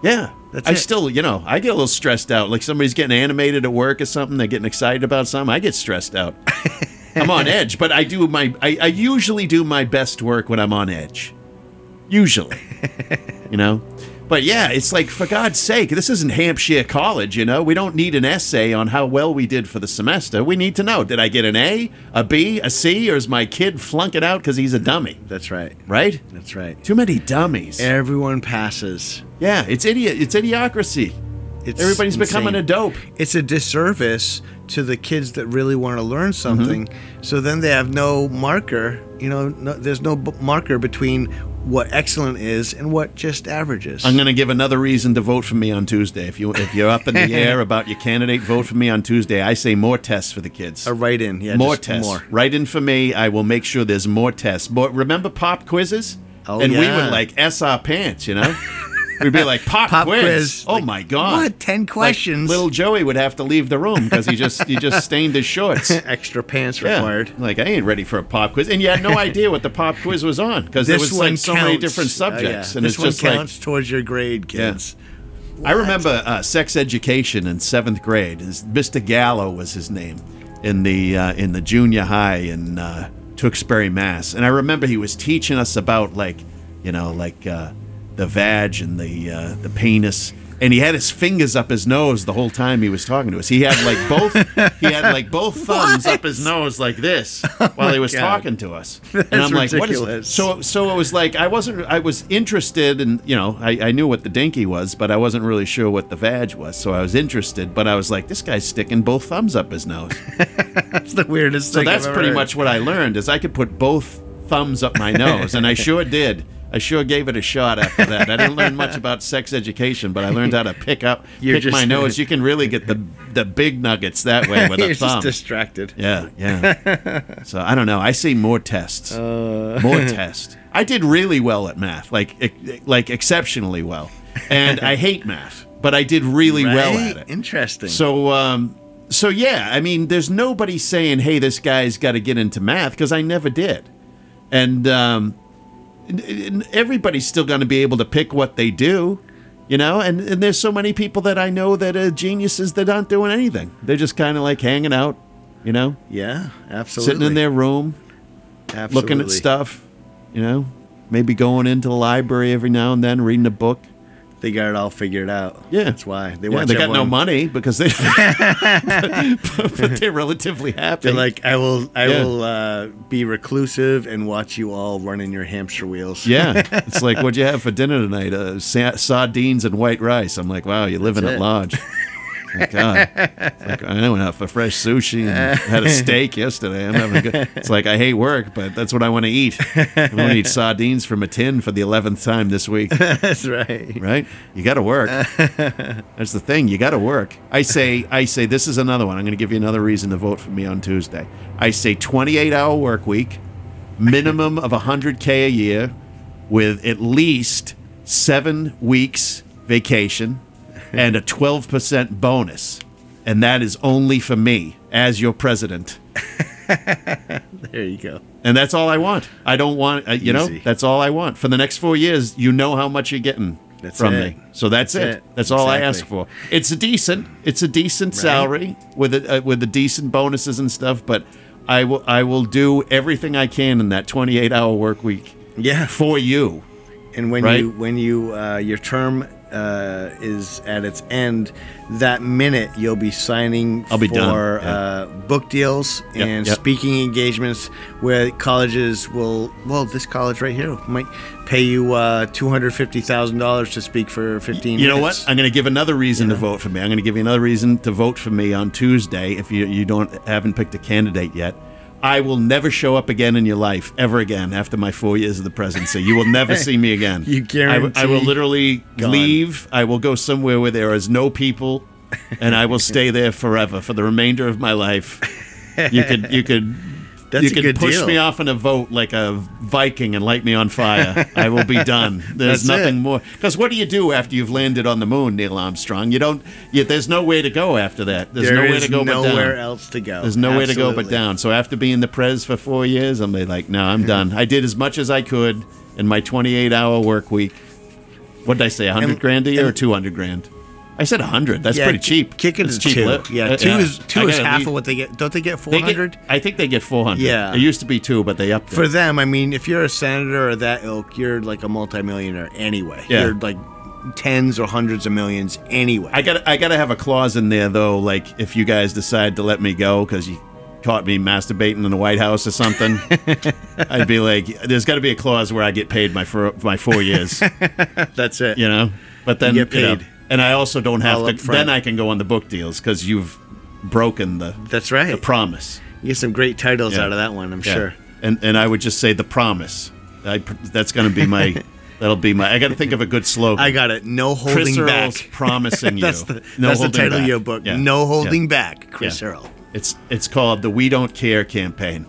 F: Yeah.
I: That's
F: I
I: it.
F: still, you know, I get a little stressed out. Like somebody's getting animated at work or something, they're getting excited about something, I get stressed out. I'm on edge, but I do my, I, I usually do my best work when I'm on edge. Usually. You know? But yeah, it's like, for God's sake, this isn't Hampshire College, you know? We don't need an essay on how well we did for the semester. We need to know, did I get an A, a B, a C, or is my kid flunking out because he's a dummy?
I: That's right.
F: Right?
I: That's right.
F: Too many dummies.
I: Everyone passes.
F: Yeah, it's idiot. It's idiocracy.
I: It's
F: Everybody's becoming
I: insane.
F: a dope.
I: It's a disservice to the kids that really want to learn something. So then they have no marker. You know, no, there's no b- marker between what excellent is and what just average is.
F: I'm going to give another reason to vote for me on Tuesday. If you if you're up in the air about your candidate, vote for me on Tuesday. I say more tests for the kids.
I: A write-in, yeah,
F: more
I: just
F: tests.
I: more.
F: Write in for me. I will make sure there's more tests. More, remember pop quizzes?
I: Oh,
F: and we
I: yeah.
F: would like S our pants, you know. We'd be like, pop,
I: Pop
F: quiz.
I: quiz.
F: Oh
I: Like,
F: my god!
I: what? ten
F: Like,
I: questions?
F: little Joey would have to leave the room because he just he just stained his shorts.
I: Extra pants
F: Yeah.
I: required.
F: Like, I ain't ready for a pop quiz. And you had no idea what the pop quiz was on because there
I: This
F: was
I: one
F: like so many
I: counts.
F: different
I: Oh, yeah.
F: subjects. And
I: this
F: it's
I: one
F: just like,
I: counts towards your grade, kids.
F: I remember uh, sex education in seventh grade. His, Mister Gallo was his name in the uh, in the junior high in uh, Tewksbury, Mass. And I remember he was teaching us about like, you know, like uh, the vag and the uh, the penis. And he had his fingers up his nose the whole time he was talking to us. He had like both he had like both thumbs up his nose like this while he was
I: God.
F: talking to us.
I: That's
F: and I'm like, what is
I: ridiculous.
F: so so it was like I wasn't I was interested in, you know, I, I knew what the dinky was, but I wasn't really sure what the vag was. So I was interested, but I was like, this guy's sticking both thumbs up his nose.
I: That's the weirdest
F: So
I: thing.
F: that's
I: I've ever
F: pretty
I: heard.
F: much what I learned is I could put both thumbs up my nose, and I sure did. I sure gave it a shot after that. I didn't learn much about sex education, but I learned how to pick up,
I: You're
F: pick my
I: just-
F: nose. You can really get the the big nuggets that way with
I: You're
F: a
I: just
F: thumb.
I: distracted.
F: Yeah, yeah. So I don't know. I see more tests.
I: Uh.
F: More tests. I did really well at math, like ex- like exceptionally well, and I hate math, but I did really well
I: Right?
F: at it.
I: Interesting.
F: So, um, so yeah, I mean, there's nobody saying, "Hey, this guy's got to get into math," because I never did, and um, n- n- everybody's still going to be able to pick what they do, you know. And, and there's so many people that I know that are geniuses that aren't doing anything. They're just kind of like hanging out, you know,
I: yeah, absolutely.
F: sitting in their room,
I: Absolutely.
F: looking at stuff, you know, maybe going into the library every now and then, reading a book.
I: They got it all figured out.
F: Yeah.
I: That's why. They
F: Yeah,
I: watch
F: they got no
I: everyone-
F: money because they, but, but they're relatively happy.
I: They're like, I will, I
F: Yeah.
I: will uh, be reclusive and watch you all running your hamster wheels.
F: Yeah, it's like, what'd you have for dinner tonight? Uh, sa- sardines and white rice. I'm like, wow, you're living
I: That's
F: at
I: it.
F: large. My God, it's like, I went out for fresh sushi and had a steak yesterday. I'm having a good. It's like I hate work, but that's what I want to eat. I want to eat sardines from a tin for the eleventh time this week.
I: That's right.
F: Right? You got to work. That's the thing. You got to work. I say, I say, this is another one. I'm going to give you another reason to vote for me on Tuesday. I say twenty-eight hour work week, minimum of one hundred K a year, with at least seven weeks vacation and a twelve percent bonus. And that is only for me as your president.
I: There you go.
F: And that's all I want. I don't want, uh, you know,
I: Easy.
F: that's all I want. For the next four years, you know how much you're getting
I: That's
F: from
I: it.
F: me. So that's,
I: That's
F: it.
I: it.
F: That's all I
I: Exactly.
F: ask for. It's a decent, it's a decent salary with a, uh, with the decent bonuses and stuff, but I will I will do everything I can in that twenty-eight hour work week
I: Yeah.
F: for you.
I: And when
F: Right?
I: you when you uh, your term uh, is at its end, that minute you'll be signing
F: I'll be
I: for
F: done, yeah.
I: uh, book deals
F: Yep,
I: and
F: yep.
I: speaking engagements where colleges will. Well, this college right here might pay you uh, two hundred fifty thousand dollars to speak for fifteen.
F: You know
I: minutes.
F: what? I'm going to give another reason to vote for me. I'm going to give you another reason to vote for me on Tuesday if you you don't haven't picked a candidate yet. I will never show up again in your life ever again after my four years of the presidency. You will never see me again.
I: You
F: I,
I: guarantee
F: I will literally
I: gone.
F: leave. I will go somewhere where there is no people, and I will stay there forever for the remainder of my life. You could you could.
I: That's
F: you
I: a
F: could
I: good
F: push
I: deal.
F: me off in a vote like a Viking and light me on fire. I will be done. There's
I: That's
F: nothing
I: it.
F: more. Because what do you do after you've landed on the moon, Neil Armstrong? You don't. You, there's nowhere to go after that. There's
I: There
F: nowhere
I: is
F: to go but down.
I: nowhere else to go.
F: There's nowhere to go but
I: Absolutely.
F: down. So after being the prez for four years, I'm like, no, I'm done. I did as much as I could in my twenty-eight hour work week. What did I say? A hundred
I: And-
F: grand a year or
I: and-
F: two hundred grand? I said a hundred. That's
I: Yeah,
F: pretty cheap.
I: Kick it
F: That's
I: to two.
F: li-
I: Yeah,
F: uh,
I: two is
F: I
I: two is
F: gotta
I: half
F: leave-
I: of what they get. Don't they get four
F: They get-
I: hundred?
F: I think they get four hundred.
I: Yeah.
F: It used to be two, but they upped it.
I: For them, I mean, if you're a senator or that ilk, you're like a multimillionaire anyway.
F: Yeah.
I: You're like tens or hundreds of millions anyway.
F: I got I got to have a clause in there though, like if you guys decide to let me go because you caught me masturbating in the White House or something, I'd be like, there's got to be a clause where I get paid my for my four years.
I: That's it.
F: You know, but then
I: You get
F: you know,
I: paid.
F: and I also don't have
I: All
F: to.
I: up front.
F: Then I can go on the book deals because you've broken the
I: That's right.
F: the promise.
I: You get some great titles
F: Yeah.
I: out of that one, I'm
F: Yeah.
I: sure.
F: And and I would just say the promise. I, pr- that's going to be my. That'll be my. I got to think of a good slogan.
I: I got it. No holding
F: Chris Earl's
I: back.
F: promising you.
I: that's the,
F: No
I: that's the
F: holding
I: title
F: back.
I: of your book.
F: Yeah.
I: No holding
F: Yeah.
I: back, Chris
F: Yeah.
I: Earl.
F: It's it's called the We Don't Care campaign.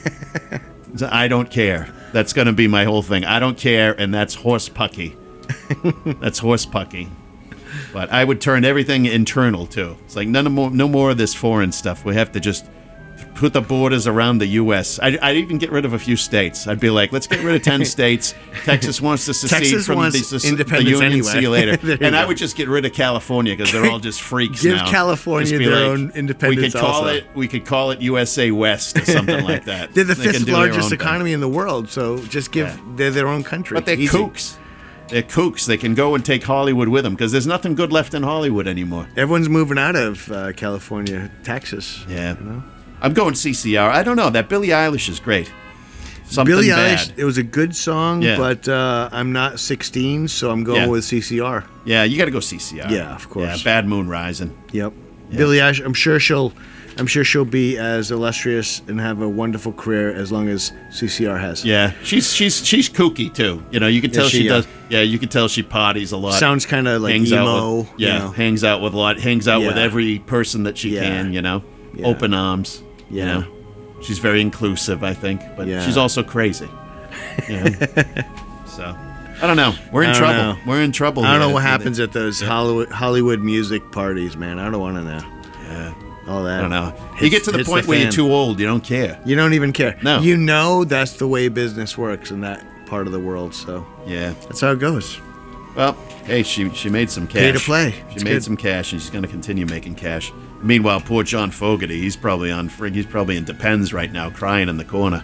F: So I don't care. That's going to be my whole thing. I don't care, and that's horse pucky. That's horse pucky. But I would turn everything internal too. It's like none of more, no more of this foreign stuff. We have to just put the borders around the U S I'd, I'd even get rid of a few states. I'd be like, let's get rid of ten states. Texas wants to secede
I: Texas
F: from
I: wants
F: the, the,
I: independence
F: the union.
I: anyway.
F: See you later.
I: There you
F: And I
I: go.
F: would just get rid of California because they're all just freaks
I: Give
F: now.
I: California
F: Just be
I: their
F: like,
I: own independence
F: We could call
I: also.
F: it. We could call it U S A West or something like that.
I: They're the
F: They can
I: fifth
F: do their
I: largest
F: own thing.
I: economy in the world, so just give
F: Yeah.
I: they're their own country.
F: But they're
I: Easy.
F: kooks. They're kooks. They can go and take Hollywood with them because there's nothing good left in Hollywood anymore.
I: Everyone's moving out of uh, California, Texas.
F: Yeah.
I: You know?
F: I'm going C C R. I don't know. That Billie Eilish is great. Something
I: Billie
F: bad.
I: Eilish, it was a good song,
F: Yeah.
I: but uh, I'm not sixteen, so I'm going
F: Yeah.
I: with C C R.
F: Yeah, you got to go C C R.
I: Yeah, of course.
F: Yeah, Bad Moon Rising.
I: Yep. Billie Eilish, I'm sure she'll, I'm sure she'll be as illustrious and have a wonderful career as long as C C R has.
F: Yeah, she's she's she's kooky too. You know, you can
I: Yeah,
F: tell
I: she,
F: she,
I: uh,
F: does. Yeah, you can tell she parties a lot.
I: Sounds kind of like
F: hangs
I: emo.
F: Out with, yeah,
I: you know.
F: hangs out with a lot. Hangs out with
I: Yeah.
F: every person that she
I: Yeah.
F: can. You know,
I: Yeah.
F: open arms. You
I: Yeah.
F: know, she's very inclusive. I think, but
I: Yeah.
F: she's also crazy. You know? So I don't know. We're in
I: I don't
F: trouble.
I: know.
F: We're in trouble.
I: I don't
F: here.
I: know what happens at those Hollywood Hollywood music parties, man. I don't want to know.
F: Yeah.
I: All that.
F: I don't know. you
I: hits-
F: get to the
I: hits
F: point where you're
I: fan.
F: too old. You don't care.
I: You don't even care.
F: No.
I: You know that's the way business works in that part of the world, so
F: Yeah.
I: that's how it goes.
F: Well, hey, she she made some cash.
I: Pay to play.
F: She
I: It's
F: made
I: good.
F: some cash, and she's going to continue making cash. Meanwhile, poor John Fogerty, he's probably on frig. He's probably in Depends right now, crying in the corner.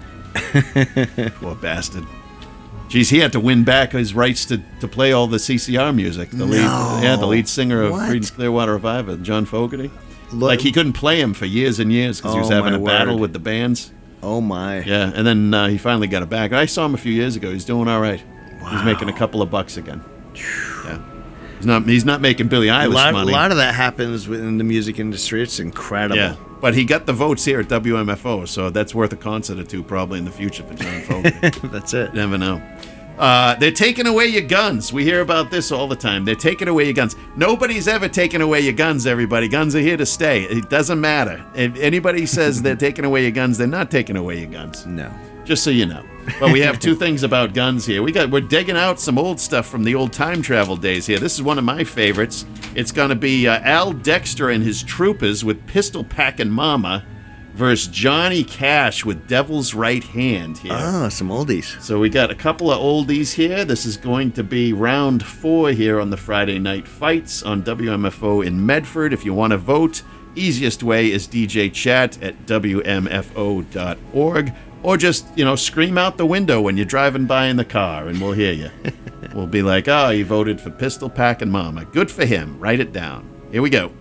F: Poor bastard. Geez, he had to win back his rights to, to play all the C C R music. The lead,
I: No.
F: yeah, the lead singer of
I: What?
F: Creedence Clearwater Revival, John Fogerty.
I: Look-
F: Like he couldn't play him for years and years because he was
I: Oh,
F: having
I: my
F: a battle
I: word.
F: with the bands.
I: Oh my.
F: Yeah, and then uh, he finally got it back. I saw him a few years ago. He's doing all right. He's making a couple of bucks again. Yeah, he's not. He's not making Billie Eilish
I: A lot, a
F: money.
I: lot of that happens in the music industry. It's incredible.
F: Yeah, but he got the votes here at W M F O, so that's worth a concert or two probably in the future for John Fogerty.
I: That's it.
F: Never know. Uh, they're taking away your guns. We hear about this all the time. They're taking away your guns. Nobody's ever taken away your guns, everybody. Guns are here to stay. It doesn't matter. If anybody says they're taking away your guns, they're not taking away your guns.
I: No.
F: Just so you know. But we have two things about guns here. We got we're digging out some old stuff from the old time travel days here. This is one of my favorites. It's going to be uh, Al Dexter and his troopers with Pistol Packin' Mama versus Johnny Cash with Devil's Right Hand here.
I: Ah, some oldies.
F: So we got a couple of oldies here. This is going to be round four here on the Friday Night Fights on W M F O in Medford. If you want to vote, easiest way is D J chat at W M F O dot org. Or just, you know, scream out the window when you're driving by in the car and we'll hear you. We'll be like, oh, he voted for Pistol Packin' Mama. Good for him. Write it down. Here we go.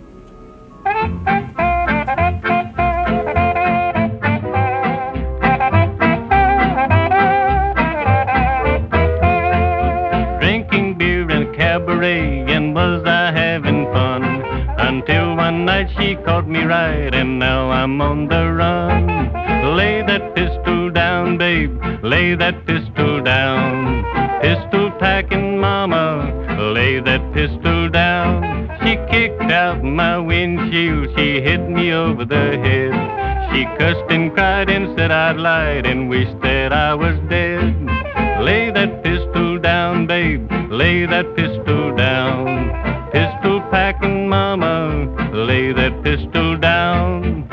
B: Drinking beer in a cabaret, and was I having fun? Until one night she caught me right, and now I'm on the run. Lay that pistol down, babe, lay that pistol down. Pistol packing mama, lay that pistol down. She kicked out my windshield, she hit me over the head. She cussed and cried and said I'd lied and wished that I was dead. Lay that pistol down, babe, lay that pistol down. Pistol packing mama, lay that pistol down.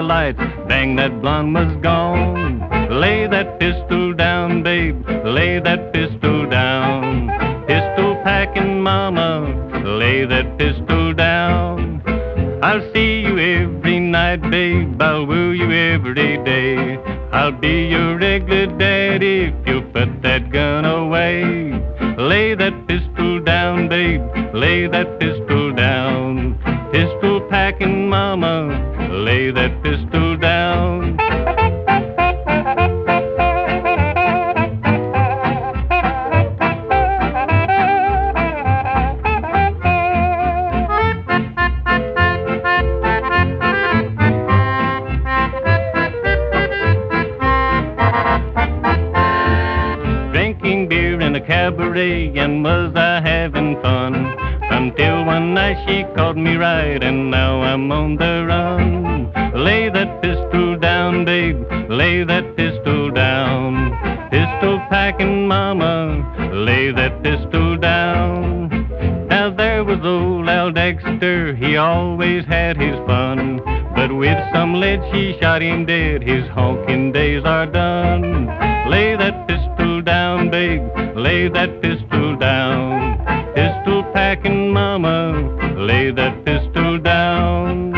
B: lights. Dang, that blonde was gone. Lay that pistol down, babe. Lay that pistol down. Pistol packing mama. Lay that pistol down. I'll see you every night, babe. I'll woo you every day. I'll be your regular daddy if you put that gun away. Lay that pistol down, babe. Lay that pistol down. Pistol packing mama. Lay that pistol down. Cabaret, and was I having fun? Until one night she caught me right, and now I'm on the run. Lay that pistol down, babe. Lay that pistol down. Pistol packing mama. Lay that pistol down. Now there was old Al Dexter. He always had his fun, but with some lead she shot him dead. His honking days are done. Lay that pistol down, babe. Lay that pistol down. Pistol packing mama. Lay that pistol down.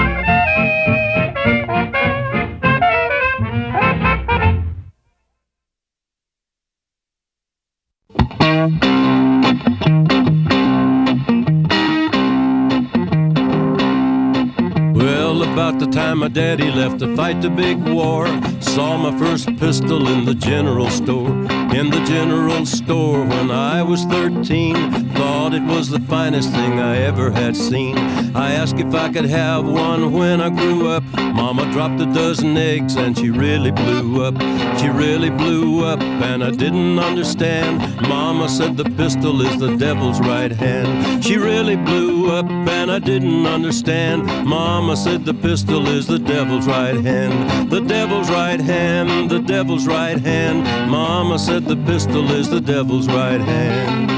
K: Well, about the time my daddy left to fight the big war, saw my first pistol in the general store. In the general store when I was thirteen, thought it was the finest thing I ever had seen. I asked if I could have one when I grew up. Mama dropped a dozen eggs and she really blew up. She really blew up and I didn't understand. Mama said the pistol is the devil's right hand. She really blew up and I didn't understand. Mama said the pistol is the devil's right hand. The devil's right hand, the devil's right hand. Mama said the pistol is the devil's right hand.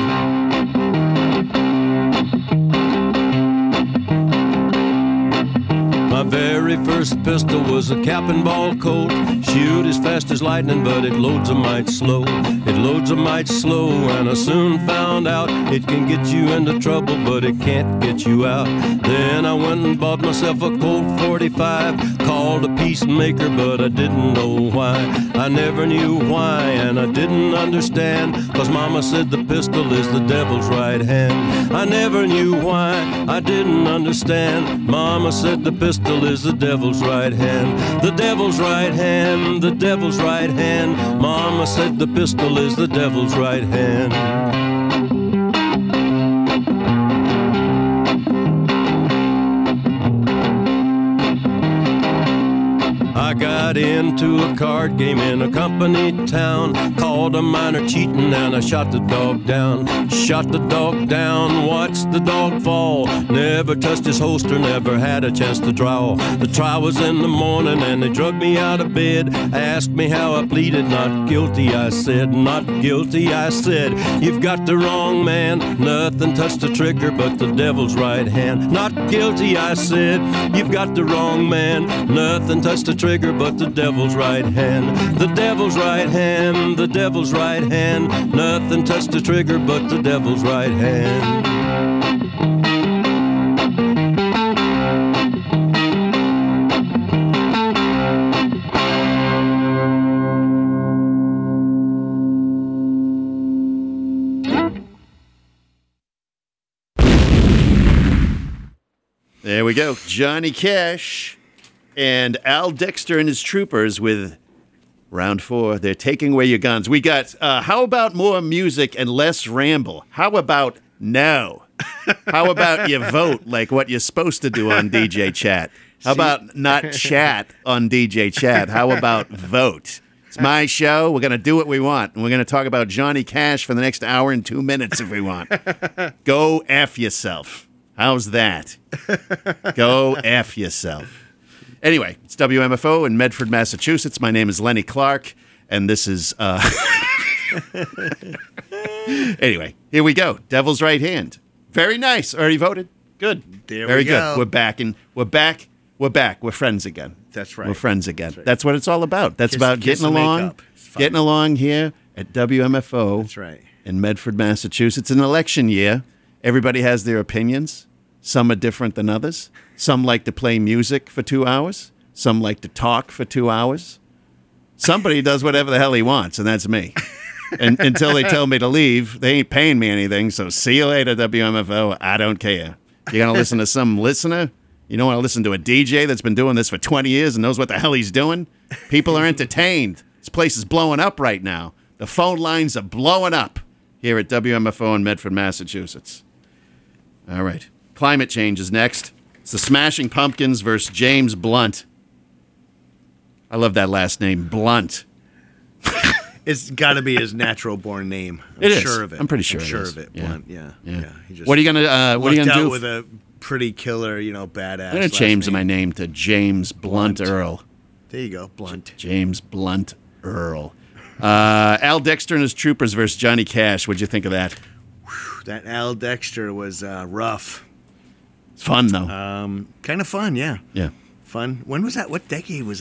K: My very first pistol was a cap and ball Colt. Shoot as fast as lightning, but it loads a mite slow. It loads a mite slow, and I soon found out it can get you into trouble, but it can't get you out. Then I went and bought myself a Colt forty-five, called a peacemaker, but I didn't know why. I never knew why, and I didn't understand, cause Mama said the pistol is the devil's right hand. I never knew why, I didn't understand. Mama said the pistol is the devil's right hand. The devil's right hand, the devil's right hand. Mama said the pistol is the devil's right hand. I got into a card game in a company town, called a miner cheating and I shot the dog down. Shot the dog down, watched the dog fall, never touched his holster, never had a chance to draw. The trial was in the morning and they drug me out of bed, asked me how I pleaded, not guilty I said, not guilty I said. You've got the wrong man, nothing touched the trigger but the devil's right hand. Not guilty I said, you've got the wrong man, nothing touched the trigger but the devil's right hand. The devil's right hand, the devil's right hand. Nothing touched the trigger but the devil's right hand.
F: There we go. Johnny Cash and Al Dexter and his troopers with round four. They're taking away your guns. We got, uh, how about more music and less ramble? How about no? How about you vote like what you're supposed to do on D J Chat? How about not chat on D J Chat? How about vote? It's my show. We're going to do what we want. And we're going to talk about Johnny Cash for the next hour and two minutes if we want. Go F yourself. How's that? Go F yourself. Anyway, it's W M F O in Medford, Massachusetts. My name is Lenny Clark, and this is... Uh... anyway, here we go. Devil's Right Hand. Very nice. Already voted. Good.
I: There
F: Very
I: we
F: good.
I: go.
F: We're back, and we're back we're back. We're friends again.
I: That's right.
F: We're friends again.
I: That's, right.
F: That's what it's all about. That's
I: Kiss-
F: about
I: kiss
F: getting
I: and
F: along,
I: makeup. It's fun.
F: getting along here at W M F O.
I: That's right.
F: In Medford, Massachusetts. It's an election year. Everybody has their opinions. Some are different than others. Some like to play music for two hours. Some like to talk for two hours. Somebody does whatever the hell he wants, and that's me. And until they tell me to leave, they ain't paying me anything. So see you later, W M F O. I don't care. You're going to listen to some listener? You don't want to listen to a D J that's been doing this for twenty years and knows what the hell he's doing? People are entertained. This place is blowing up right now. The phone lines are blowing up here at W M F O in Medford, Massachusetts. All right. Climate change is next. It's the Smashing Pumpkins versus James Blunt. I love that last name, Blunt.
I: It's got to be his natural-born name. I'm
F: It is.
I: sure of it.
F: I'm pretty sure
I: I'm
F: it
I: sure
F: is.
I: of it.
F: Yeah.
I: Blunt. Yeah.
F: Yeah.
I: Yeah. He just
F: What are you gonna uh, What are you
I: lucked
F: gonna
I: out
F: do?
I: with a pretty killer, you know, badass.
F: I'm gonna
I: last
F: change
I: name.
F: my name to James Blunt,
I: Blunt.
F: Earl.
I: There you go, Blunt.
F: James Blunt Earl. Uh, Al Dexter and his Troopers versus Johnny Cash. What'd you think of that?
I: That Al Dexter was uh, rough.
F: It's fun though.
I: Um, kind of fun, yeah.
F: Yeah.
I: Fun. When was that? What decade was